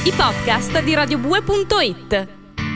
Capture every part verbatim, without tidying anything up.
i podcast di radio bue punto it.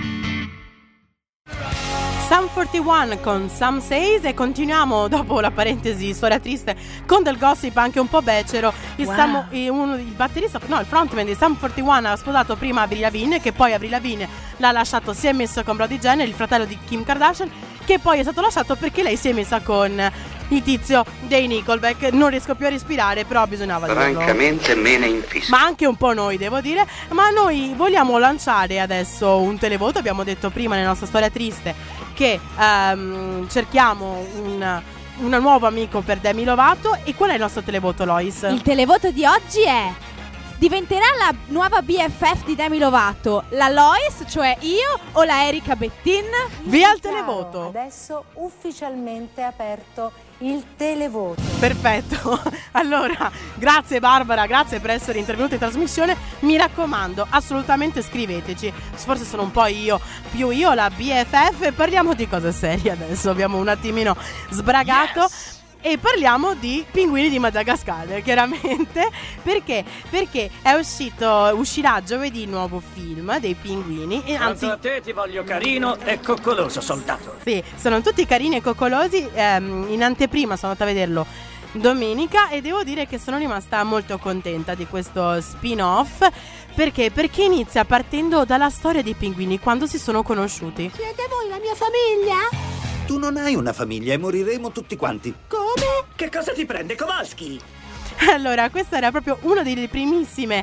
Sum quarantuno con Some Says e continuiamo dopo la parentesi storia triste con del gossip anche un po' becero. Il, wow. Sam, uno, il batterista, no il frontman di Sum quarantuno ha sposato prima Avril Lavigne, che poi Avril Lavigne l'ha lasciato, si è messo con Brody Jenner, il fratello di Kim Kardashian, che poi è stato lasciato perché lei si è messa con il tizio dei Nickelback. Non riesco più a respirare, però bisognava dirlo. Francamente me ne infischio. Ma anche un po' noi, devo dire. Ma noi vogliamo lanciare adesso un televoto. Abbiamo detto prima nella nostra storia triste che um, cerchiamo un, un nuovo amico per Demi Lovato. E qual è il nostro televoto, Lois? Il televoto di oggi è: diventerà la nuova B F F di Demi Lovato la Lois, cioè io, o la Erika Bettin? Via il televoto. Adesso ufficialmente aperto il televoto. Perfetto. Allora, grazie Barbara, grazie per essere intervenuta in trasmissione. Mi raccomando, assolutamente scriveteci. Forse sono un po' io, più io la B F F. Parliamo di cose serie adesso. Abbiamo un attimino sbragato. Yes. E parliamo di Pinguini di Madagascar, chiaramente. Perché? Perché è uscito, uscirà giovedì il nuovo film dei pinguini. E anzi, a te ti voglio carino e coccoloso, soldato. Sì, sono tutti carini e coccolosi. ehm, In anteprima sono andata a vederlo domenica e devo dire che sono rimasta molto contenta di questo spin-off. Perché? Perché inizia partendo dalla storia dei pinguini, quando si sono conosciuti. Siete voi la mia famiglia? Tu non hai una famiglia e moriremo tutti quanti. Come? Che cosa ti prende, Kowalski? Allora, questo era proprio uno delle primissime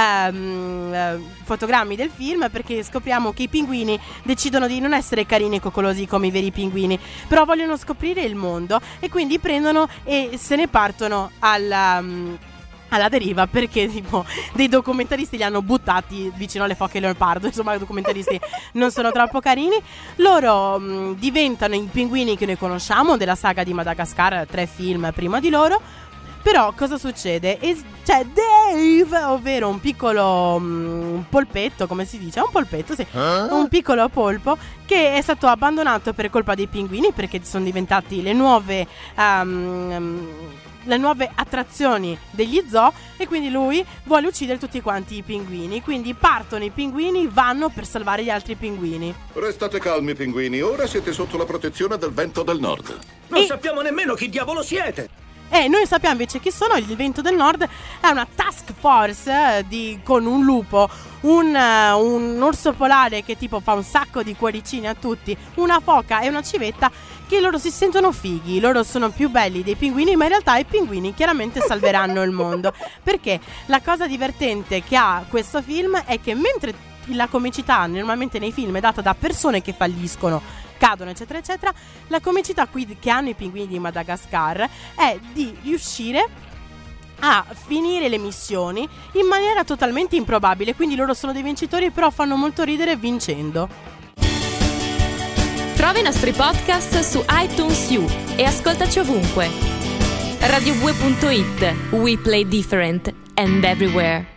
um, uh, fotogrammi del film, perché scopriamo che i pinguini decidono di non essere carini e coccolosi come i veri pinguini, però vogliono scoprire il mondo e quindi prendono e se ne partono alla... Um, alla deriva, perché tipo dei documentaristi li hanno buttati vicino alle foche leopardo. Insomma, i documentaristi non sono troppo carini. Loro mh, diventano i pinguini che noi conosciamo della saga di Madagascar, tre film prima di loro. Però cosa succede? E c'è Dave, ovvero un piccolo um, polpetto, come si dice? Un polpetto, sì. Eh? Un piccolo polpo che è stato abbandonato per colpa dei pinguini, perché sono diventati le nuove um, um, le nuove attrazioni degli zoo, e quindi lui vuole uccidere tutti quanti i pinguini. Quindi partono i pinguini, vanno per salvare gli altri pinguini. Restate calmi, pinguini, ora siete sotto la protezione del vento del nord. Non E- sappiamo nemmeno chi diavolo siete. E noi sappiamo invece chi sono. Il Vento del Nord è una task force eh, di, con un lupo, un, uh, un orso polare che tipo fa un sacco di cuoricini a tutti, una foca e una civetta, che loro si sentono fighi. Loro sono più belli dei pinguini, ma in realtà i pinguini chiaramente salveranno il mondo. Perché la cosa divertente che ha questo film è che mentre la comicità normalmente nei film è data da persone che falliscono, cadono eccetera eccetera, la comicità qui che hanno i pinguini di Madagascar è di riuscire a finire le missioni in maniera totalmente improbabile. Quindi loro sono dei vincitori, però fanno molto ridere vincendo. Trova i nostri podcast su iTunes U e ascoltaci ovunque. radio bue punto it. We play different and everywhere.